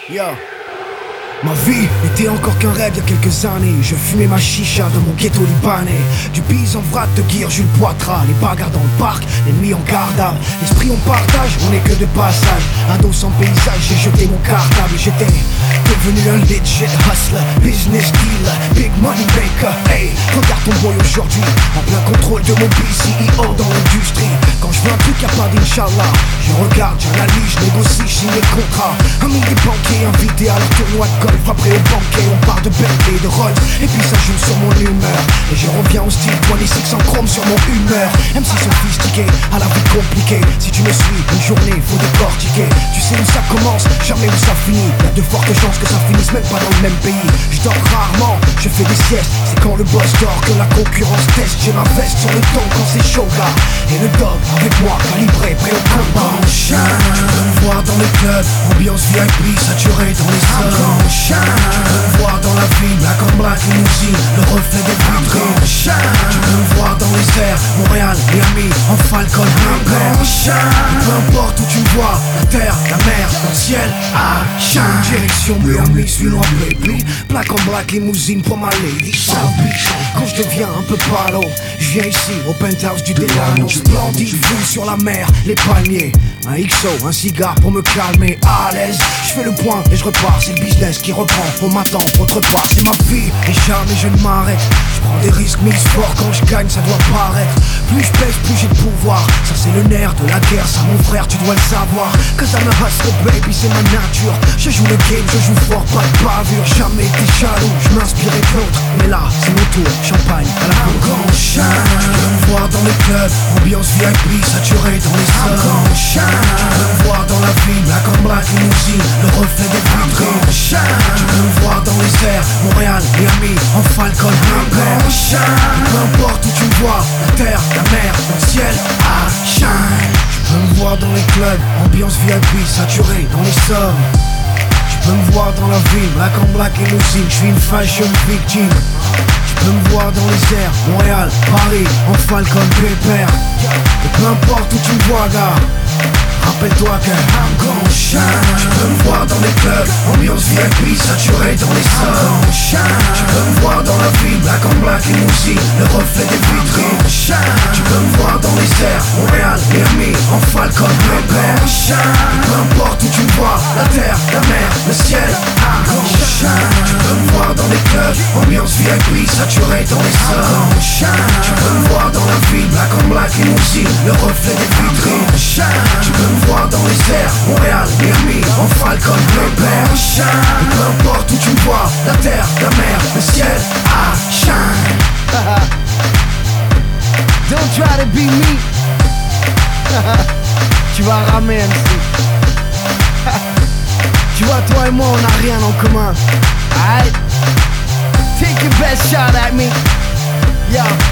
Yo. Ma vie n'était encore qu'un rêve il y a quelques années. Je fumais ma chicha dans mon ghetto libanais. Du bise en vrac de Guire, Jules Poitras. Les bagarres dans le parc, les nuits en gardable. L'esprit on partage, on n'est que de passage. Ado sans paysage, j'ai jeté mon cartable. J'étais devenu un legit hustler, business dealer, big money maker. Hey, regarde ton boy aujourd'hui, en plein contrôle de mon BCEO dans l'industrie. Quand je veux un truc y'a pas d'inshallah. Je regarde, j'analyse, je négocie, je signe les contrats. Amis des banquiers invités à leur tournoi de golf. Après au banquet, on part de Bentley, de Rolls. Et puis ça joue sur mon humeur. Et je reviens au style 26 en chrome sur mon humeur. MC sophistiqué, à la vie compliquée. Si tu me suis, une journée, faut décortiquer. Tu sais où ça commence, jamais où ça finit. Y'a de fortes chances que ça finisse même pas dans le même pays. Je dors rarement, je fais des siestes. C'est quand le boss dort que la concurrence teste. J'ai ma veste sur le temps quand c'est chaud gars. Et le dog avec moi, calibré, prêt au combat. Tu peux me voir dans les clubs, ambiance VIP saturée dans les salons. Tu peux me voir dans la ville, black on black limousine, le reflet des vitrines. Tu peux me voir dans les airs, Montréal, Miami, en Falcon, peu importe où tu me vois, la terre, la mer, le ciel, direction Miami, suis loin baby. Black on black limousine pour ma lady South Beach. Quand je deviens un peu palo, je viens ici au penthouse du Delano. Splendide vue sur la mer, les palmiers. Un XO, un cigare pour me calmer, à l'aise. Je fais le point et je repars, c'est le business qui reprend. On m'attend autre part, c'est ma vie et jamais je ne m'arrête. Je prends des risques, mise fort quand je gagne, ça doit paraître. Plus je pèse, plus j'ai de pouvoir. Ça c'est le nerf de la guerre, ça mon frère, tu dois le savoir. Cause I'm a hustler baby, c'est ma nature. Je joue le game, je joue fort, pas de bavure. Jamais été jaloux, je m'inspirais de l'autre. Mais là, c'est mon tour, champagne à la cour. Tu peux me voir dans les clubs, ambiance VIP saturée dans les salons. Tu peux me voir dans la ville, black on black limousine, le reflet des vitrines. Tu peux me voir dans les airs, Montréal, Miami, en Falcon, peu importe où tu me vois, la terre, la mer, le ciel, shine. Tu peux me voir dans les clubs, ambiance VIP saturée dans les sommes. Tu peux me voir dans la ville, black on black limousine, je suis une fashion victime. Tu peux me voir dans les airs, Montréal, Paris, en Falcon, pépère. Et peu importe où tu me vois, gars, rappelle-toi que I'm gon' shine. Tu peux me voir dans les clubs, ambiance VIP saturée dans les salons. Tu peux me voir dans la ville, black on black limousine, le reflet des vitrines. Tu peux me voir dans les airs, Montréal, Miami, en Falcon, pépère. Peu importe où tu me vois, la terre, la mer, le ciel, I'm gon' shine. Tu peux me voir dans les clubs, ambiance VIP saturée dans les salons. Tu peux me voir dans la ville, black on black limousine, le reflet des vitrines. Tu peux me voir dans les airs, Montréal, Miami, en Falcon, pépère. Et peu importe où tu me vois, la terre, la mer, le ciel, shine. Don't try to be me. Tu vas ramer MC. Tu vois, toi et moi on n'a rien en commun. Alright, take your best shot at me. Yeah.